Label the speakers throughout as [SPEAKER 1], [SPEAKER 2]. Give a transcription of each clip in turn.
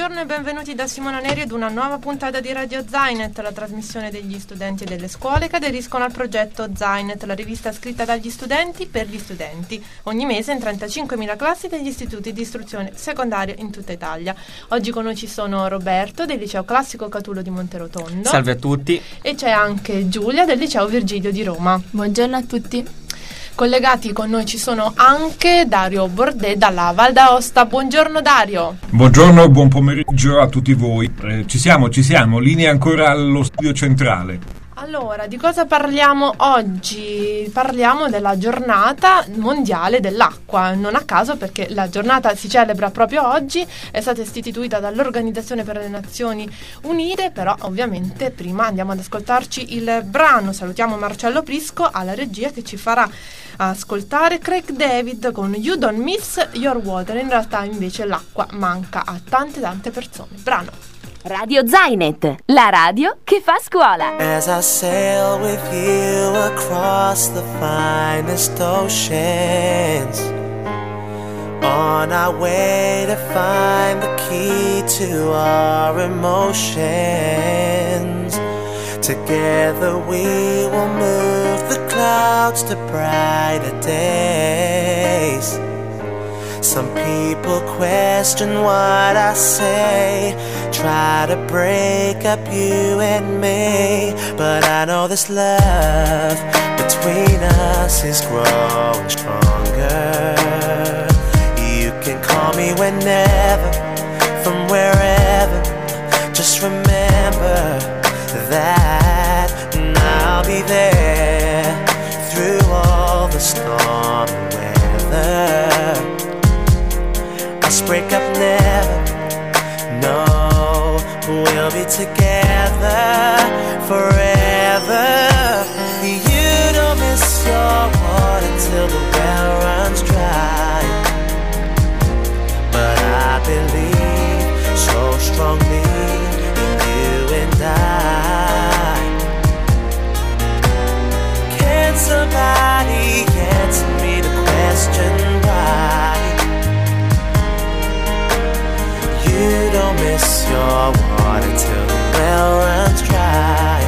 [SPEAKER 1] Buongiorno e benvenuti da Simona Neri ad una nuova puntata di Radio Zainet, la trasmissione degli studenti e delle scuole che aderiscono al progetto Zainet, la rivista scritta dagli studenti per gli studenti, ogni mese in 35.000 classi degli istituti di istruzione secondaria in tutta Italia. Oggi con noi ci sono Roberto del Liceo Classico Catulo di Monterotondo.
[SPEAKER 2] Salve a tutti.
[SPEAKER 1] E c'è anche Giulia del Liceo Virgilio di Roma.
[SPEAKER 3] Buongiorno a tutti.
[SPEAKER 1] Collegati con noi ci sono anche Dario Bordè dalla Val d'Aosta. Buongiorno Dario.
[SPEAKER 4] Buongiorno e buon pomeriggio a tutti voi. Ci siamo, linea ancora allo studio centrale.
[SPEAKER 1] Allora, di cosa parliamo oggi? Parliamo della giornata mondiale dell'acqua, non a caso perché la giornata si celebra proprio oggi, è stata istituita dall'Organizzazione per le Nazioni Unite, però ovviamente prima andiamo ad ascoltarci il brano. Salutiamo Marcello Prisco alla regia che ci farà ascoltare Craig David con You Don't Miss Your Water. In realtà invece l'acqua manca a tante persone. Brano.
[SPEAKER 5] Radio Zainet, la radio che fa scuola.
[SPEAKER 6] As I sail with you across the finest oceans, on our way to find the key to our emotions, together we will move the clouds to brighter days. Some people question what I say, try to break up you and me, but I know this love between us is growing stronger. You can call me whenever, from wherever, just remember that, and I'll be there through all the stormy weather. Us break up never, no, we'll be together forever. You don't miss your water till the well runs dry, but I believe so strongly in you and I. Can somebody answer me the question why? You don't miss your water till the well runs dry.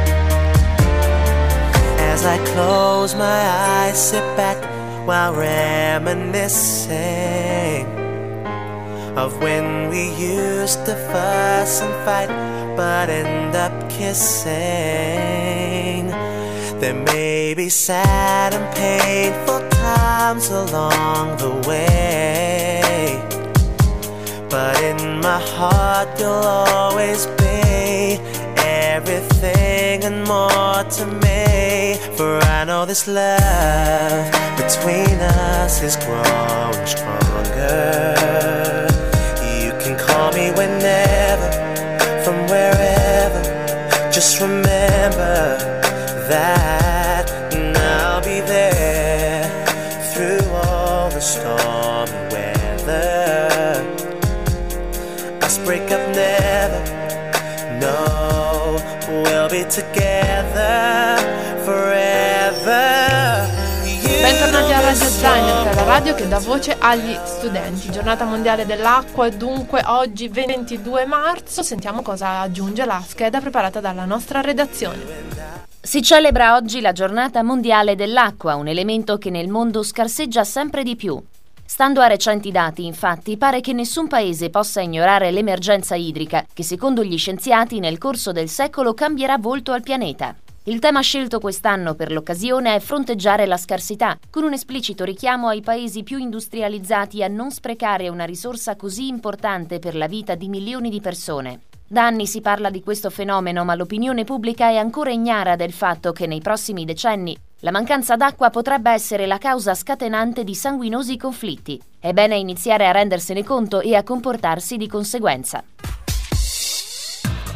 [SPEAKER 6] As I close my eyes, sit back while reminiscing of when we used to fuss and fight but end up kissing. There may be sad and painful times along the way, but in my heart you'll always be everything and more to me. For I know this love between us is growing stronger. You can call me whenever, from wherever, just remember that, and I'll be there through all the stormy weather. Us break up never, no, we'll be together forever.
[SPEAKER 1] Bentornati a Radio Zainet, la radio che dà voce agli studenti. Giornata mondiale dell'acqua, dunque oggi 22 marzo. Sentiamo cosa aggiunge la scheda preparata dalla nostra redazione.
[SPEAKER 5] Si celebra oggi la giornata mondiale dell'acqua, un elemento che nel mondo scarseggia sempre di più. Stando a recenti dati, infatti, pare che nessun paese possa ignorare l'emergenza idrica, che secondo gli scienziati nel corso del secolo cambierà volto al pianeta. Il tema scelto quest'anno per l'occasione è fronteggiare la scarsità, con un esplicito richiamo ai paesi più industrializzati a non sprecare una risorsa così importante per la vita di milioni di persone. Da anni si parla di questo fenomeno, ma l'opinione pubblica è ancora ignara del fatto che nei prossimi decenni la mancanza d'acqua potrebbe essere la causa scatenante di sanguinosi conflitti. È bene iniziare a rendersene conto e a comportarsi di conseguenza.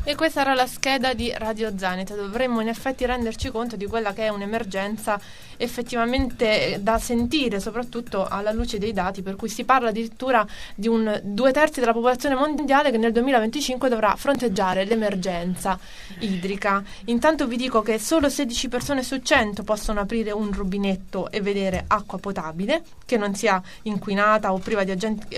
[SPEAKER 1] E questa era la scheda di Radio Zanet. Dovremmo in effetti renderci conto di quella che è un'emergenza effettivamente da sentire, soprattutto alla luce dei dati, per cui si parla addirittura di 2/3 della popolazione mondiale che nel 2025 dovrà fronteggiare l'emergenza idrica. Intanto vi dico che solo 16 persone su 100 possono aprire un rubinetto e vedere acqua potabile, che non sia inquinata o priva di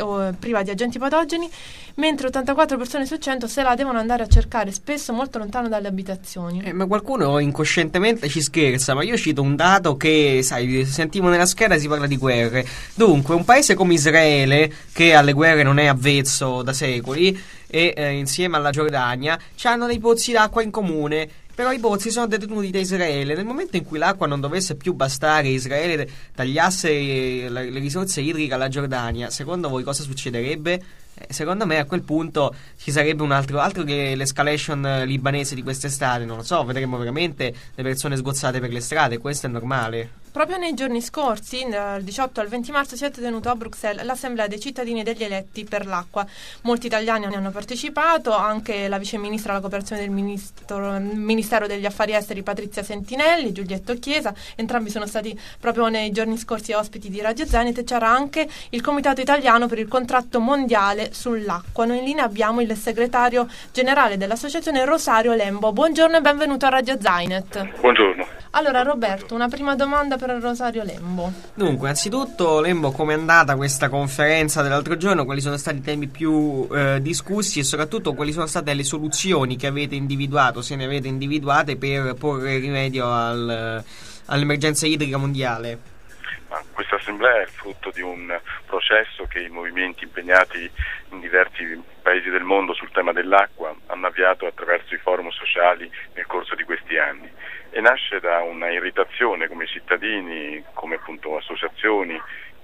[SPEAKER 1] agenti patogeni, mentre 84 persone su 100 se la devono andare a cercare spesso molto lontano dalle abitazioni.
[SPEAKER 2] Ma qualcuno incoscientemente ci scherza, ma io cito un dato che, sai, sentiamo nella scheda e si parla di guerre. Dunque, un paese come Israele, che alle guerre non è avvezzo da secoli, e insieme alla Giordania, hanno dei pozzi d'acqua in comune. Però i pozzi sono detenuti da Israele. Nel momento in cui l'acqua non dovesse più bastare, Israele tagliasse le risorse idriche alla Giordania, secondo voi cosa succederebbe? Secondo me a quel punto ci sarebbe un altro che l'escalation libanese di quest'estate, non lo so, vedremo veramente le persone sgozzate per le strade, questo è normale.
[SPEAKER 1] Proprio nei giorni scorsi, dal 18 al 20 marzo, si è tenuto a Bruxelles l'Assemblea dei cittadini e degli eletti per l'acqua. Molti italiani ne hanno partecipato, anche la viceministra alla cooperazione del Ministero degli Affari Esteri Patrizia Sentinelli, Giulietto Chiesa, entrambi sono stati proprio nei giorni scorsi ospiti di Radio Zenit, e c'era anche il Comitato Italiano per il Contratto Mondiale sull'Acqua. Noi in linea abbiamo il segretario generale dell'associazione Rosario Lembo. Buongiorno e benvenuto a Radio Zenit.
[SPEAKER 3] Buongiorno.
[SPEAKER 1] Allora Roberto, una prima domanda per Rosario Lembo.
[SPEAKER 2] Dunque, anzitutto Lembo, com'è andata questa conferenza dell'altro giorno? Quali sono stati i temi più discussi e soprattutto quali sono state le soluzioni che avete individuato, se ne avete individuate, per porre rimedio all'emergenza idrica mondiale?
[SPEAKER 3] Questa assemblea è il frutto di un processo che i movimenti impegnati in diversi paesi del mondo sul tema dell'acqua hanno avviato attraverso i forum sociali nel corso di questi anni, e nasce da una irritazione come cittadini, come appunto associazioni,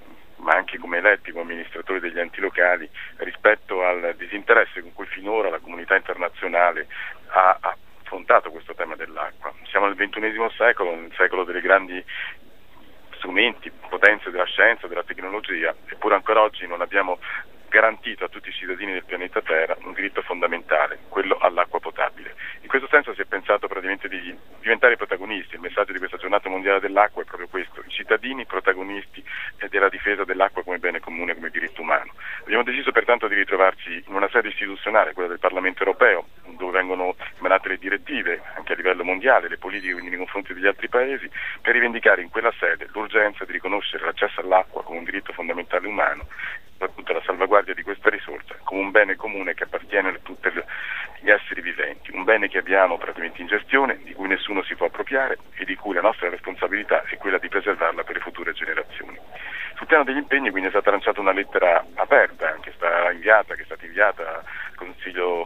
[SPEAKER 3] ma anche come eletti, come amministratori degli enti locali, rispetto al disinteresse con cui finora la comunità internazionale ha affrontato questo tema dell'acqua. Siamo nel XXI secolo, nel secolo delle grandi strumenti, potenze della scienza, della tecnologia, eppure ancora oggi non abbiamo garantito a tutti i cittadini del pianeta Terra un diritto fondamentale, quello all'acqua potabile. In questo senso si è pensato praticamente di diventare protagonisti. Il messaggio di questa giornata mondiale dell'acqua è proprio questo: i cittadini protagonisti della difesa dell'acqua come bene comune, come diritto umano. Abbiamo deciso pertanto di ritrovarci in una sede istituzionale, quella del Parlamento europeo, dove vengono emanate le direttive anche a livello mondiale, le politiche quindi nei confronti degli altri paesi, per rivendicare in quella sede l'urgenza di riconoscere l'accesso all'acqua come un diritto fondamentale umano, soprattutto la salvaguardia di questa risorsa come un bene comune che appartiene a tutti gli esseri viventi, un bene che abbiamo praticamente in gestione, di cui nessuno si può appropriare e di cui la nostra responsabilità è quella di preservarla per le future generazioni. Sul piano degli impegni quindi è stata lanciata una lettera aperta che è stata inviata al Consiglio,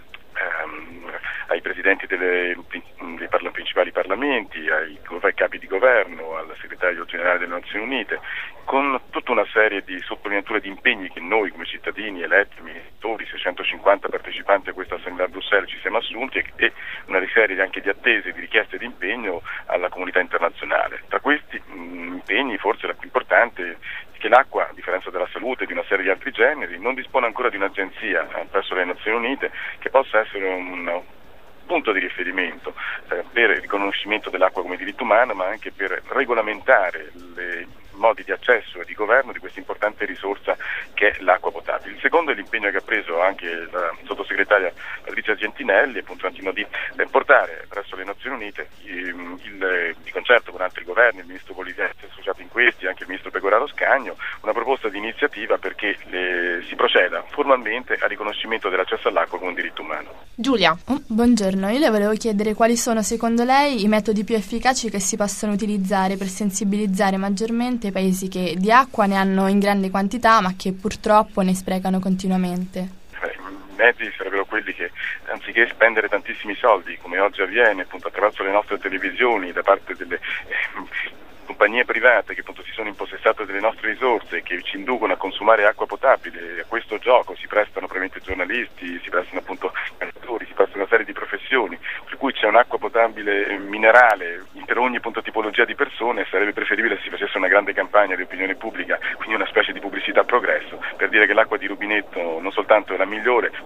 [SPEAKER 3] ai presidenti dei principali parlamenti, ai capi di governo, al segretario generale delle Nazioni Unite, con tutta una serie di sottolineature di impegni che noi come cittadini eletti, amministratori, 650 partecipanti a questa assemblea a Bruxelles ci siamo assunti, e una serie anche di attese, di richieste di impegno alla comunità internazionale. Tra questi impegni forse la più importante è che l'acqua, a differenza della salute e di una serie di altri generi, non dispone ancora di un'agenzia presso le Nazioni Unite che possa essere un punto di riferimento per il riconoscimento dell'acqua come diritto umano, ma anche per regolamentare i modi di accesso e di governo di questa importante risorsa che è l'acqua potabile. Il secondo è l'impegno che ha preso anche la sottosegretaria Patrizia Sentinelli, appunto di portare presso le Nazioni Unite di concerto con altri governi, il ministro Polizieschi associato in questi, anche il ministro Pecoraro Scagno, una proposta di iniziativa perché si proceda formalmente al riconoscimento dell'accesso all'acqua come un diritto umano.
[SPEAKER 1] Giulia.
[SPEAKER 7] Buongiorno, io le volevo chiedere quali sono secondo lei i metodi più efficaci che si possono utilizzare per sensibilizzare maggiormente i paesi che di acqua ne hanno in grande quantità ma che purtroppo ne sprecano continuamente.
[SPEAKER 3] I mezzi sarebbero quelli che, anziché spendere tantissimi soldi come oggi avviene appunto attraverso le nostre televisioni da parte delle compagnie private che appunto si sono impossessate delle nostre risorse e che ci inducono a consumare acqua potabile, a questo gioco si prestano probabilmente giornalisti, si prestano appunto calciatori, si prestano una serie di professioni, per cui c'è un'acqua potabile minerale per ogni appunto tipologia di persone. Sarebbe preferibile se si facesse una grande campagna di opinione pubblica, quindi una specie di pubblicità a progresso, per dire che l'acqua di rubinetto non soltanto è la migliore, ma spesso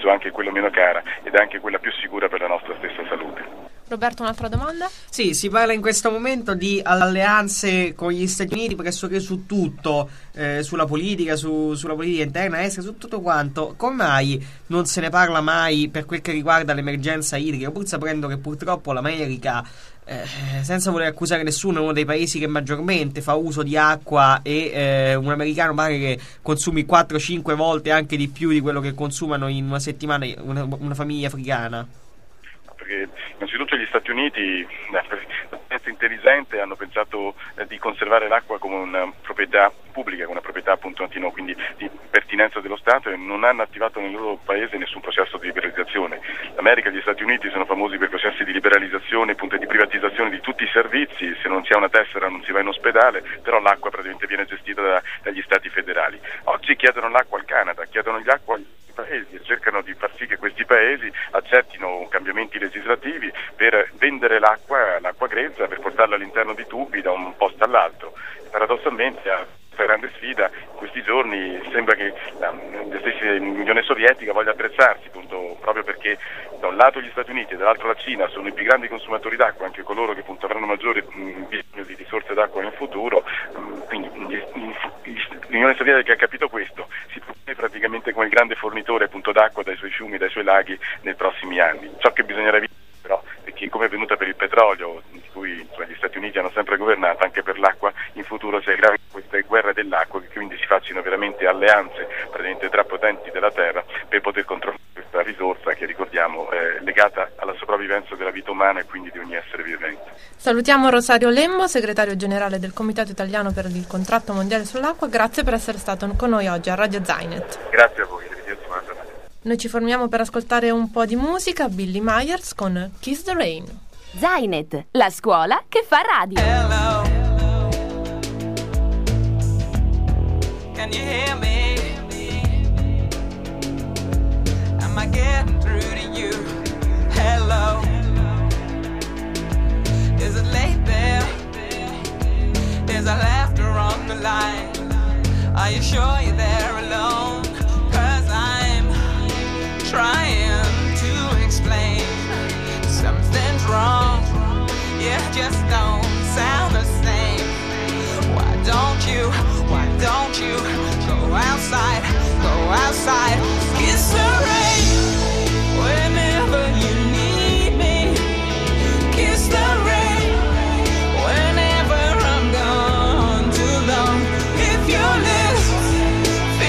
[SPEAKER 3] anche quella meno cara ed anche quella più sicura per la nostra stessa salute.
[SPEAKER 1] Roberto, un'altra domanda?
[SPEAKER 2] Sì, si parla in questo momento di alleanze con gli Stati Uniti pressoché su tutto, sulla politica, sulla politica interna, estera, su tutto quanto. Come mai non se ne parla mai per quel che riguarda l'emergenza idrica, pur sapendo che purtroppo l'America, senza voler accusare nessuno, è uno dei paesi che maggiormente fa uso di acqua e un americano pare che consumi 4-5 volte anche di più di quello che consumano in una settimana una famiglia africana?
[SPEAKER 3] Perché innanzitutto gli Stati Uniti, la presenza intelligente, hanno pensato di conservare l'acqua come una proprietà pubblica, come una proprietà appunto quindi di pertinenza dello Stato, e non hanno attivato nel loro paese nessun processo di liberalizzazione. L'America e gli Stati Uniti sono famosi per processi di liberalizzazione, appunto di privatizzazione di tutti i servizi. Se non si ha una tessera non si va in ospedale, però l'acqua praticamente viene gestita dagli Stati federali. Oggi chiedono l'acqua al Canada, chiedono l'acqua agli paesi e cercano di far sì che questi paesi accettino cambiamenti legislativi per vendere l'acqua grezza, per portarla all'interno di tubi da un posto all'altro. Paradossalmente la grande sfida in questi giorni sembra che la stessa Unione Sovietica voglia attrezzarsi, appunto, proprio perché da un lato gli Stati Uniti e dall'altro la Cina sono i più grandi consumatori d'acqua, anche coloro che appunto avranno maggiore bisogno di risorse d'acqua nel futuro. Quindi l'Unione Sovietica ha capito questo, si propone praticamente come il grande fornitore appunto d'acqua dai suoi fiumi, dai suoi laghi nei prossimi anni. Ciò che bisognerà evitare però, perché come è venuta per il petrolio, di cui gli Stati Uniti hanno sempre governato, anche per l'acqua in futuro si aggravi queste guerre dell'acqua, che quindi si facciano veramente alleanze praticamente tra potenti della terra per poter controllare questa risorsa che, ricordiamo, è legata alla sopravvivenza della vita umana e quindi di ogni essere vivente.
[SPEAKER 1] Salutiamo Rosario Lemmo, segretario generale del Comitato Italiano per il Contratto Mondiale sull'Acqua. Grazie per essere stato con noi oggi a Radio Zainet.
[SPEAKER 3] Grazie a voi, arrivederci, buona giornata.
[SPEAKER 1] Noi ci formiamo per ascoltare un po' di musica. Billy Myers con Kiss the Rain.
[SPEAKER 5] Zainet, la scuola che fa radio.
[SPEAKER 8] Hello. Can you hear me? Am I getting through to you? Hello. Is it late there? Is there laughter on the line? Are you sure you're there alone? 'Cause I'm trying to explain something's wrong. You just don't sound the same. Why don't you go outside, kiss the rain whenever you need me, kiss the rain whenever I'm gone too long. If you're listening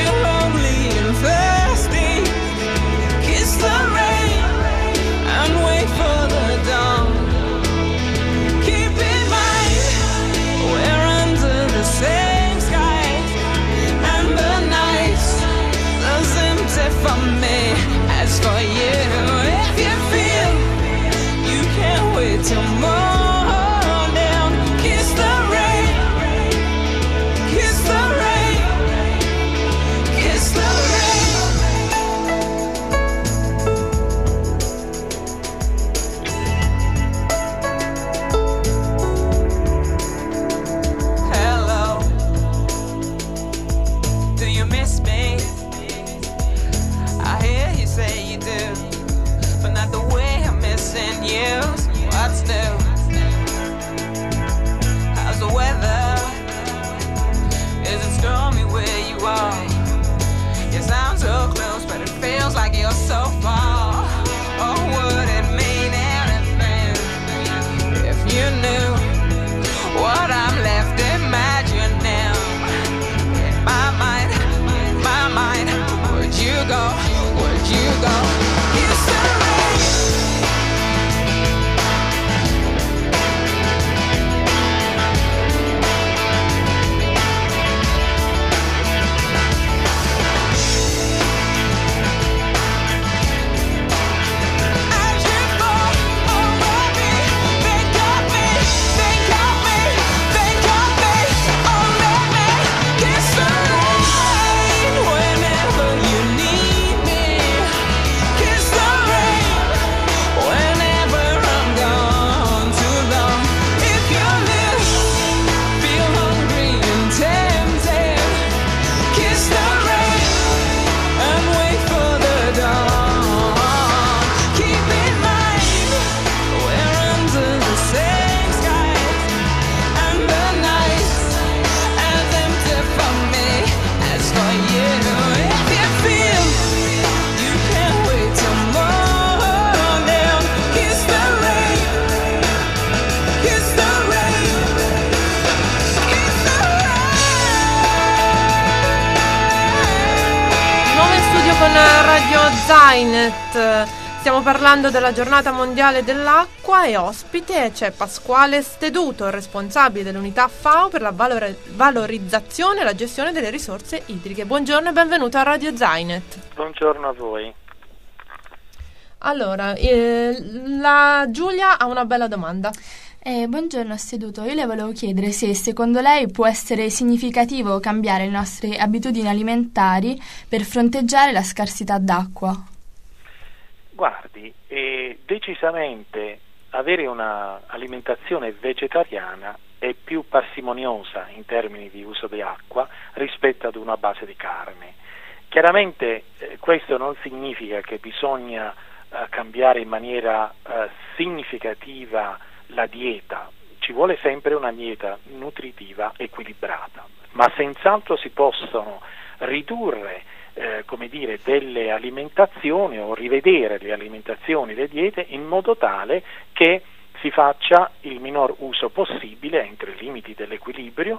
[SPEAKER 1] Zainet. Stiamo parlando della giornata mondiale dell'acqua e ospite c'è Pasquale Steduto, responsabile dell'unità FAO per la valorizzazione e la gestione delle risorse idriche. Buongiorno e benvenuto a Radio Zainet.
[SPEAKER 9] Buongiorno a voi.
[SPEAKER 1] Allora, la Giulia ha una bella domanda.
[SPEAKER 7] Buongiorno Steduto, io le volevo chiedere se secondo lei può essere significativo cambiare le nostre abitudini alimentari per fronteggiare la scarsità d'acqua.
[SPEAKER 9] Guardi, decisamente avere una alimentazione vegetariana è più parsimoniosa in termini di uso di acqua rispetto ad una base di carne. Chiaramente questo non significa che bisogna cambiare in maniera significativa la dieta, ci vuole sempre una dieta nutritiva equilibrata, ma senz'altro si possono ridurre delle alimentazioni o rivedere le alimentazioni, le diete in modo tale che si faccia il minor uso possibile entro i limiti dell'equilibrio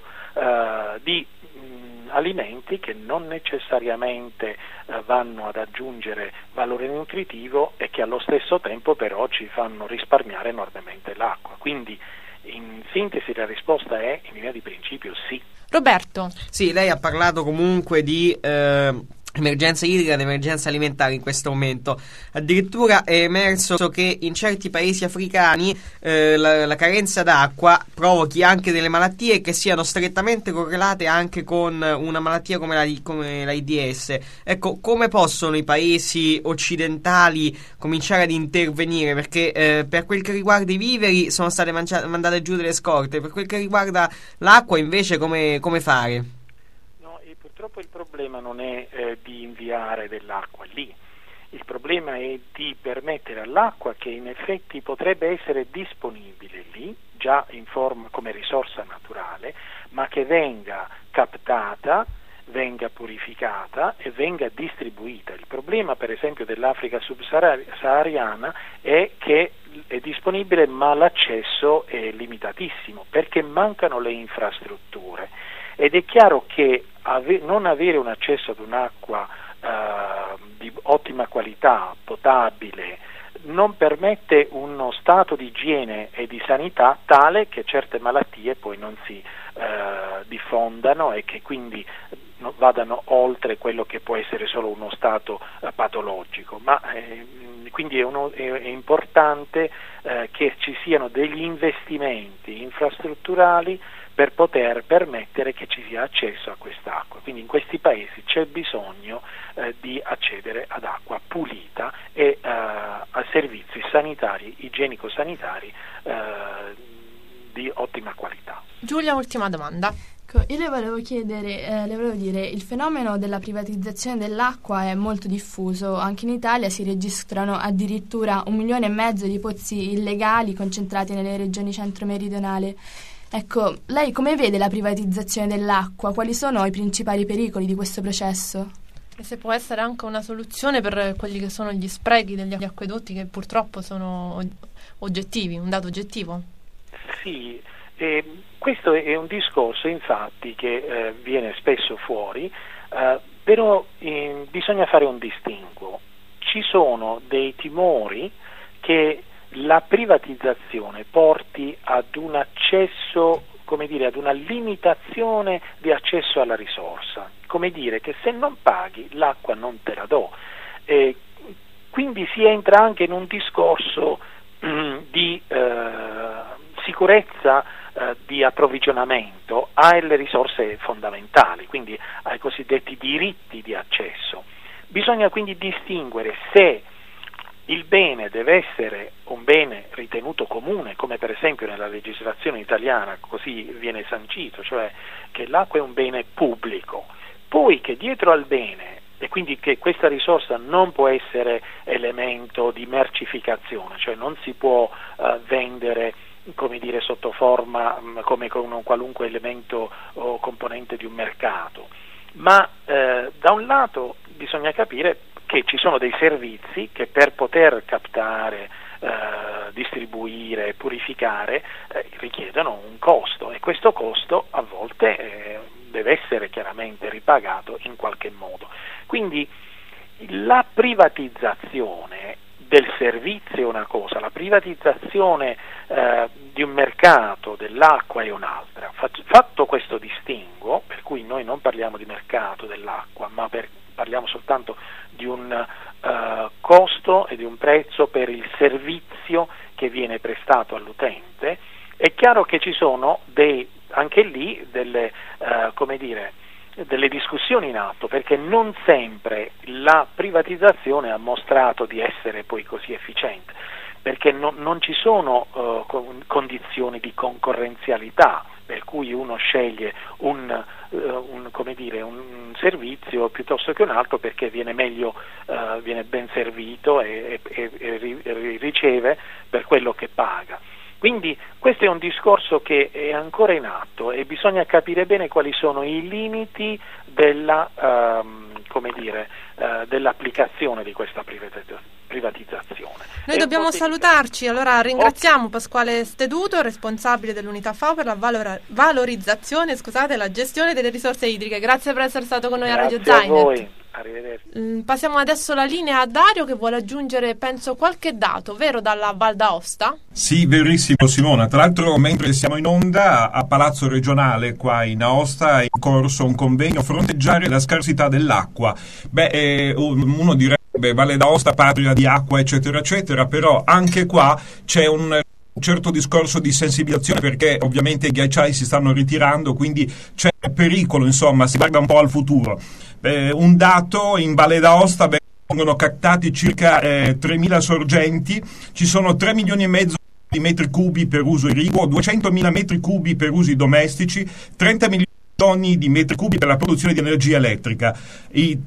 [SPEAKER 9] di alimenti che non necessariamente vanno ad aggiungere valore nutritivo e che allo stesso tempo però ci fanno risparmiare enormemente l'acqua. Quindi in sintesi la risposta è in linea di principio sì.
[SPEAKER 1] Roberto.
[SPEAKER 2] Sì, lei ha parlato comunque di emergenza idrica ed emergenza alimentare in questo momento. Addirittura è emerso che in certi paesi africani la carenza d'acqua provochi anche delle malattie che siano strettamente correlate anche con una malattia come l'AIDS. Ecco, come possono i paesi occidentali cominciare ad intervenire? Perché per quel che riguarda i viveri sono state mandate giù delle scorte, per quel che riguarda l'acqua invece come fare?
[SPEAKER 9] Purtroppo il problema non è di inviare dell'acqua lì, il problema è di permettere all'acqua, che in effetti potrebbe essere disponibile lì, già in forma come risorsa naturale, ma che venga captata, venga purificata e venga distribuita. Il problema per esempio dell'Africa subsahariana è che è disponibile ma l'accesso è limitatissimo perché mancano le infrastrutture. Ed è chiaro che non avere un accesso ad un'acqua di ottima qualità, potabile, non permette uno stato di igiene e di sanità tale che certe malattie poi non si diffondano e che quindi vadano oltre quello che può essere solo uno stato patologico. Ma quindi è importante che ci siano degli investimenti infrastrutturali per poter permettere che ci sia accesso a quest'acqua. Quindi in questi paesi c'è bisogno di accedere ad acqua pulita e a servizi sanitari, igienico-sanitari di ottima qualità.
[SPEAKER 1] Giulia, ultima domanda.
[SPEAKER 7] Io le volevo dire, il fenomeno della privatizzazione dell'acqua è molto diffuso. Anche in Italia si registrano addirittura 1,5 milioni di pozzi illegali concentrati nelle regioni centro-meridionali. Ecco, lei come vede la privatizzazione dell'acqua? Quali sono i principali pericoli di questo processo?
[SPEAKER 1] E se può essere anche una soluzione per quelli che sono gli sprechi degli acquedotti, che purtroppo sono oggettivi, un dato oggettivo?
[SPEAKER 9] Sì, questo è un discorso infatti che viene spesso fuori, però bisogna fare un distinguo. Ci sono dei timori che la privatizzazione porti ad un accesso, ad una limitazione di accesso alla risorsa, come dire che se non paghi l'acqua non te la do. Quindi si entra anche in un discorso di sicurezza di approvvigionamento alle risorse fondamentali, quindi ai cosiddetti diritti di accesso. Bisogna quindi distinguere se il bene deve essere un bene ritenuto comune, come per esempio nella legislazione italiana così viene sancito, cioè che l'acqua è un bene pubblico, poi che dietro al bene, e quindi che questa risorsa non può essere elemento di mercificazione, cioè non si può vendere sotto forma come con un qualunque elemento o componente di un mercato, ma da un lato bisogna capire che ci sono dei servizi che per poter captare, distribuire, purificare richiedono un costo e questo costo a volte deve essere chiaramente ripagato in qualche modo. Quindi La privatizzazione del servizio è una cosa, la privatizzazione di un mercato dell'acqua è un'altra. Fatto questo distinguo, per cui noi non parliamo di mercato dell'acqua, ma parliamo soltanto di un costo e di un prezzo per il servizio che viene prestato all'utente, è chiaro che ci sono anche lì delle discussioni in atto, perché non sempre la privatizzazione ha mostrato di essere poi così efficiente, perché non ci sono condizioni di concorrenzialità per cui uno sceglie un servizio piuttosto che un altro perché viene ben servito e riceve per quello che paga. Quindi questo è un discorso che è ancora in atto e bisogna capire bene quali sono i limiti dell'applicazione di questa privatizzazione.
[SPEAKER 1] Noi dobbiamo salutarci, allora ringraziamo Pasquale Steduto, responsabile dell'unità FAO per la valorizzazione e la gestione delle risorse idriche. Grazie per essere stato con noi a Radio Zainet.
[SPEAKER 9] Grazie a voi. Arrivederci.
[SPEAKER 1] Passiamo adesso la linea a Dario che vuole aggiungere, penso, qualche dato, vero, dalla Val d'Aosta?
[SPEAKER 4] Sì, verissimo Simona. Tra l'altro, mentre siamo in onda, a Palazzo Regionale qua in Aosta è in corso un convegno Fronteggiare la scarsità dell'acqua. Uno direbbe Valle d'Aosta, patria di acqua, eccetera, eccetera, però anche qua c'è un certo discorso di sensibilizzazione, perché ovviamente i ghiacciai si stanno ritirando, quindi c'è pericolo, insomma, si guarda un po' al futuro. Un dato: in Valle d'Aosta vengono captati circa 3.000 sorgenti, ci sono 3 milioni e mezzo di metri cubi per uso irriguo, 200.000 metri cubi per usi domestici, 30 milioni di metri cubi per la produzione di energia elettrica. I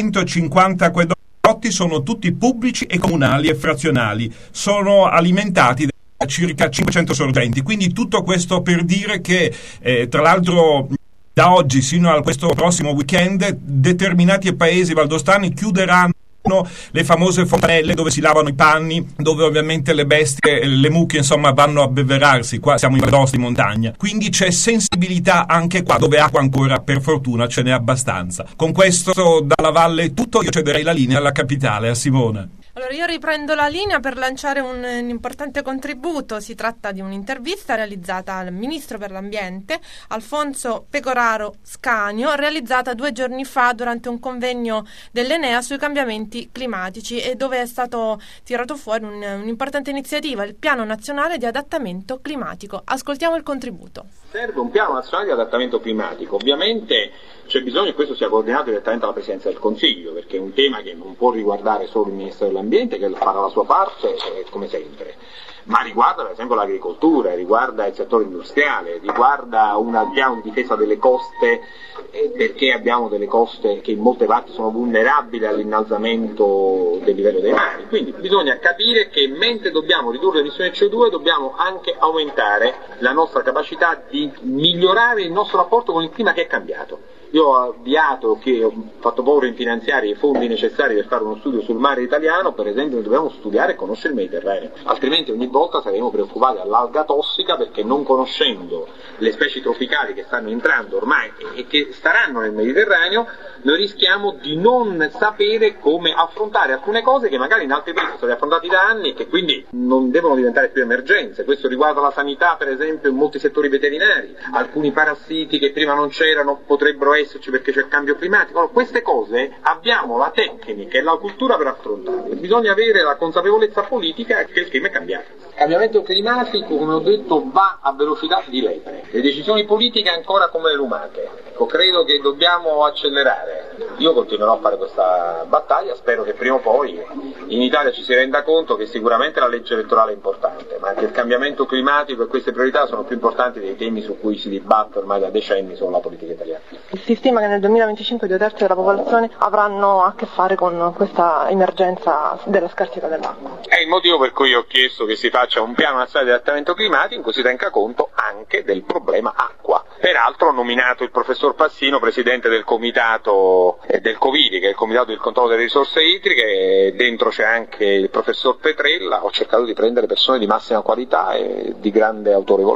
[SPEAKER 4] 350 acquedotti sono tutti pubblici e comunali e frazionali, sono alimentati da circa 500 sorgenti, quindi tutto questo per dire che tra l'altro da oggi sino a questo prossimo weekend determinati paesi valdostani chiuderanno le famose fontanelle dove si lavano i panni, dove ovviamente le bestie, le mucche, insomma, vanno a beverarsi. Qua siamo in Val d'Aosta in montagna, quindi c'è sensibilità anche qua, dove acqua ancora per fortuna ce n'è abbastanza. Con questo dalla valle è tutto, io cederei la linea alla capitale, a Simone.
[SPEAKER 1] Allora io riprendo la linea per lanciare un importante contributo. Si tratta di un'intervista realizzata al Ministro per l'Ambiente, Alfonso Pecoraro Scanio, realizzata 2 giorni fa durante un convegno dell'Enea sui cambiamenti climatici, e dove è stato tirato fuori un'importante iniziativa, il Piano Nazionale di Adattamento Climatico. Ascoltiamo il contributo.
[SPEAKER 10] Serve un piano nazionale di adattamento climatico, ovviamente c'è bisogno che questo sia coordinato direttamente alla Presidenza del Consiglio, perché è un tema che non può riguardare solo il Ministero dell'Ambiente, che farà la sua parte come sempre, ma riguarda per esempio l'agricoltura, riguarda il settore industriale, riguarda un piano di difesa delle coste, perché abbiamo delle coste che in molte parti sono vulnerabili all'innalzamento del livello dei mari. Quindi bisogna capire che mentre dobbiamo ridurre le emissioni di CO2 dobbiamo anche aumentare la nostra capacità di migliorare il nostro rapporto con il clima, che è cambiato. Io ho avviato, che ho fatto porre in finanziaria i fondi necessari per fare uno studio sul mare italiano. Per esempio, dobbiamo studiare e conoscere il Mediterraneo, altrimenti ogni volta saremo preoccupati dall'alga tossica, perché non conoscendo le specie tropicali che stanno entrando ormai e che staranno nel Mediterraneo, noi rischiamo di non sapere come affrontare alcune cose che magari in altri paesi sono state affrontate da anni e che quindi non devono diventare più emergenze. Questo riguarda la sanità, per esempio, in molti settori veterinari. Alcuni parassiti che prima non c'erano potrebbero esserci perché c'è il cambio climatico. Allora, queste cose abbiamo la tecnica e la cultura per affrontarle. Bisogna avere la consapevolezza politica che il clima è cambiato. Il cambiamento climatico, come ho detto, va a velocità di lepre. Le decisioni politiche ancora come le lumache. Credo che dobbiamo accelerare. Io continuerò a fare questa battaglia, spero che prima o poi in Italia ci si renda conto che sicuramente la legge elettorale è importante, ma che il cambiamento climatico e queste priorità sono più importanti dei temi su cui si dibatte ormai da decenni sulla politica italiana.
[SPEAKER 11] Si stima che nel 2025 2/3 della popolazione avranno a che fare con questa emergenza della scarsità dell'acqua.
[SPEAKER 10] È il motivo per cui ho chiesto che si faccia un piano nazionale di adattamento climatico in cui si tenga conto anche del problema acqua. Peraltro ho nominato il professor Passino presidente del comitato del COVIRI, che è il comitato del controllo delle risorse idriche, dentro c'è anche il professor Petrella. Ho cercato di prendere persone di massima qualità e di grande autorevolezza.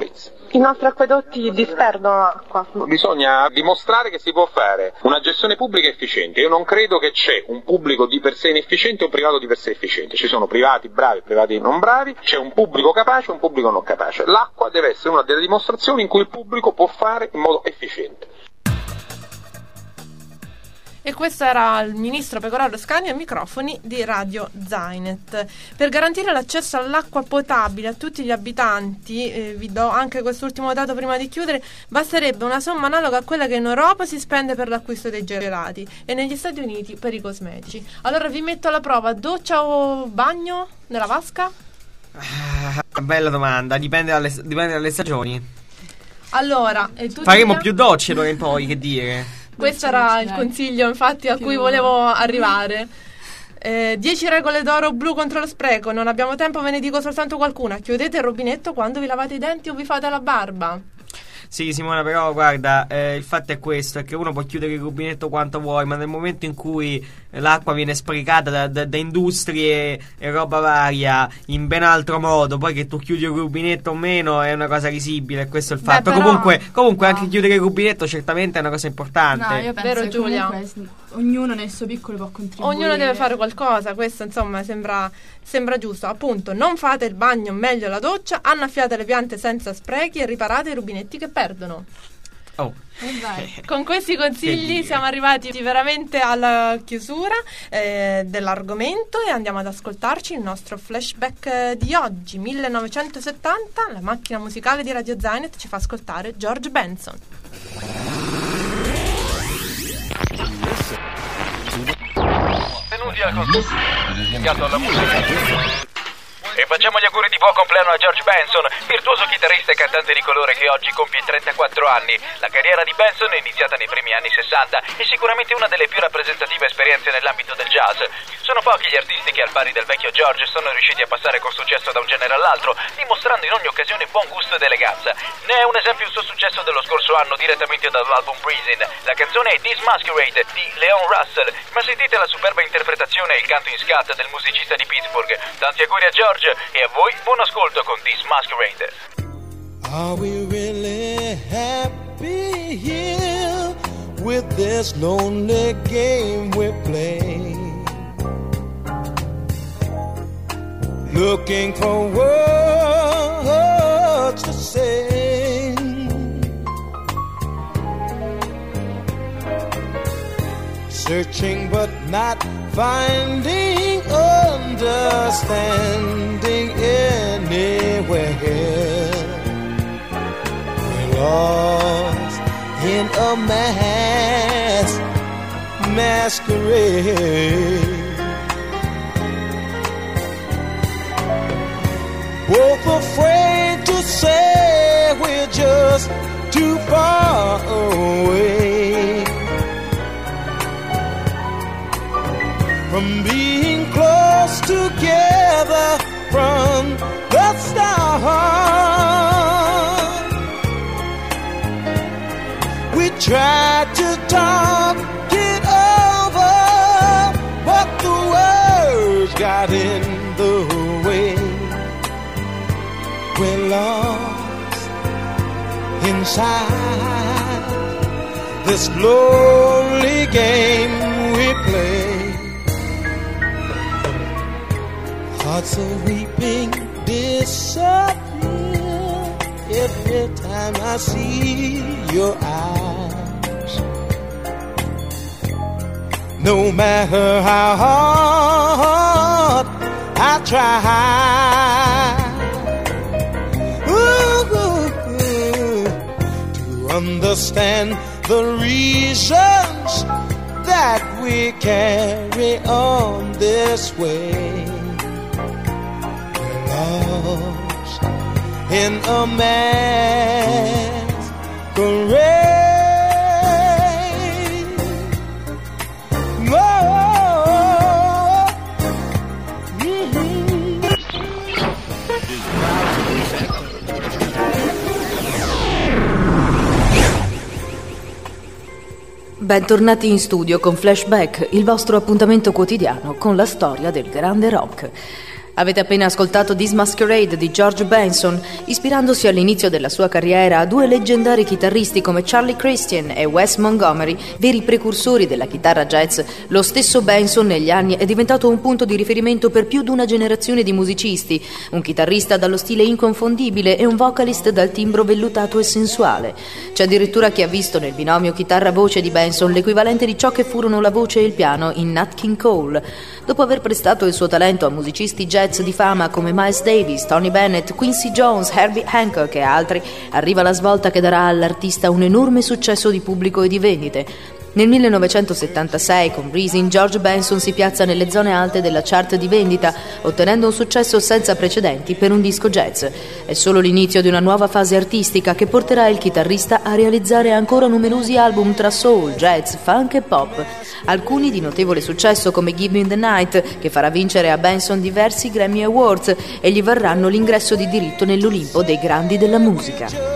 [SPEAKER 11] I nostri acquedotti disperdono acqua.
[SPEAKER 10] Bisogna dimostrare che si può fare una gestione pubblica efficiente. Io non credo che c'è un pubblico di per sé inefficiente e un privato di per sé efficiente. Ci sono privati bravi e privati non bravi, c'è un pubblico capace e un pubblico non capace. L'acqua deve essere una delle dimostrazioni in cui il pubblico può fare in modo efficiente.
[SPEAKER 1] E questo era il ministro Pecoraro Scanio ai microfoni di Radio Zainet. Per garantire l'accesso all'acqua potabile a tutti gli abitanti, vi do anche quest'ultimo dato prima di chiudere, basterebbe una somma analoga a quella che in Europa si spende per l'acquisto dei gelati e negli Stati Uniti per i cosmetici. Allora vi metto alla prova: doccia o bagno nella vasca?
[SPEAKER 2] Bella domanda, dipende dalle stagioni.
[SPEAKER 1] Allora,
[SPEAKER 2] faremo più docce d'ora in poi, che dire.
[SPEAKER 1] Questo era il consiglio, infatti, a cui volevo arrivare. 10 regole d'oro blu contro lo spreco. Non abbiamo tempo, ve ne dico soltanto qualcuna. Chiudete il rubinetto quando vi lavate i denti o vi fate la barba.
[SPEAKER 2] Sì, Simona, però guarda, il fatto è questo, è che uno può chiudere il rubinetto quanto vuoi, ma nel momento in cui l'acqua viene sprecata da industrie e roba varia in ben altro modo, poi che tu chiudi il rubinetto o meno è una cosa risibile, questo è il fatto.
[SPEAKER 7] Però,
[SPEAKER 2] comunque no, anche chiudere il rubinetto certamente è una cosa importante.
[SPEAKER 7] No, io penso
[SPEAKER 1] vero,
[SPEAKER 7] che
[SPEAKER 1] Giulia?
[SPEAKER 7] Comunque ognuno nel suo piccolo può contribuire.
[SPEAKER 1] Ognuno deve fare qualcosa, questo insomma sembra giusto. Appunto, non fate il bagno, meglio la doccia, annaffiate le piante senza sprechi e riparate i rubinetti che perdono. Con questi consigli siamo arrivati veramente alla chiusura dell'argomento e andiamo ad ascoltarci il nostro flashback di oggi. 1970, la macchina musicale di Radio Zainet ci fa ascoltare George Benson.
[SPEAKER 12] Benvenuti al concerto dedicato alla musica. E facciamo gli auguri di buon compleanno a George Benson, virtuoso chitarrista e cantante di colore che oggi compie 34 anni. La carriera di Benson è iniziata nei primi anni 60 e sicuramente una delle più rappresentative esperienze nell'ambito del jazz. Sono pochi gli artisti che al pari del vecchio George sono riusciti a passare con successo da un genere all'altro, dimostrando in ogni occasione buon gusto ed eleganza. Ne è un esempio il suo successo dello scorso anno direttamente dall'album Breezing. La canzone è This Masquerade di Leon Russell, ma sentite la superba interpretazione e il canto in scat del musicista di Pittsburgh. Tanti auguri a George e a voi buon ascolto con This Masquerade.
[SPEAKER 6] Are we really happy here with this lonely game we play? Looking for words to say, searching but not finding understanding anywhere. We're lost in a masquerade. Both afraid to say we're just too far away from being close together from the start. We tried to talk it over, but the words got in the way. We're lost inside this lonely game we play. Hearts are weeping, disappear every time I see your eyes. No matter how hard I try to understand the reasons that we carry on this way. We're lost in a masquerade.
[SPEAKER 13] Bentornati in studio con Flashback, il vostro appuntamento quotidiano con la storia del grande rock. Avete appena ascoltato This Masquerade di George Benson, ispirandosi all'inizio della sua carriera a due leggendari chitarristi come Charlie Christian e Wes Montgomery, veri precursori della chitarra jazz. Lo stesso Benson negli anni è diventato un punto di riferimento per più di una generazione di musicisti, un chitarrista dallo stile inconfondibile e un vocalist dal timbro vellutato e sensuale. C'è addirittura chi ha visto nel binomio chitarra-voce di Benson l'equivalente di ciò che furono la voce e il piano in Nat King Cole. Dopo aver prestato il suo talento a musicisti jazz di fama come Miles Davis, Tony Bennett, Quincy Jones, Herbie Hancock e altri, arriva la svolta che darà all'artista un enorme successo di pubblico e di vendite. Nel 1976, con Breezing, George Benson si piazza nelle zone alte della chart di vendita, ottenendo un successo senza precedenti per un disco jazz. È solo l'inizio di una nuova fase artistica che porterà il chitarrista a realizzare ancora numerosi album tra soul, jazz, funk e pop. Alcuni di notevole successo come Give Me the Night, che farà vincere a Benson diversi Grammy Awards e gli varranno l'ingresso di diritto nell'Olimpo dei grandi della musica.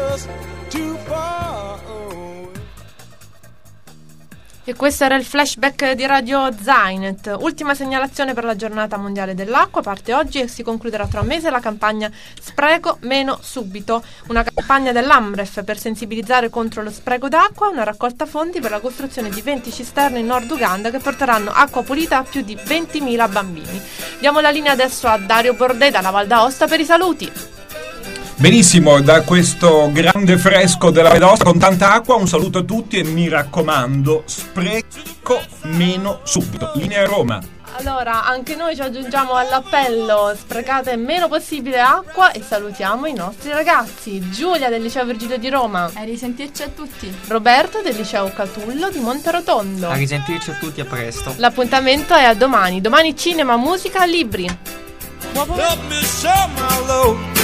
[SPEAKER 1] E questo era il flashback di Radio Zainet. Ultima segnalazione per la giornata mondiale dell'acqua. Parte oggi e si concluderà tra un mese la campagna Spreco Meno Subito, una campagna dell'Amref per sensibilizzare contro lo spreco d'acqua, una raccolta fondi per la costruzione di 20 cisterne in Nord Uganda che porteranno acqua pulita a più di 20.000 bambini. Diamo la linea adesso a Dario Bordè dalla Val d'Aosta per i saluti.
[SPEAKER 4] Benissimo, da questo grande fresco della Val d'Aosta con tanta acqua un saluto a tutti e mi raccomando, spreco meno subito. Linea Roma.
[SPEAKER 1] Allora, anche noi ci aggiungiamo all'appello, sprecate meno possibile acqua e salutiamo i nostri ragazzi. Giulia del Liceo Virgilio di Roma.
[SPEAKER 7] A risentirci a tutti.
[SPEAKER 1] Roberto del Liceo Catullo di Monterotondo.
[SPEAKER 2] A risentirci a tutti, a presto.
[SPEAKER 1] L'appuntamento è a domani. Domani cinema, musica, libri.
[SPEAKER 6] Let me show my love.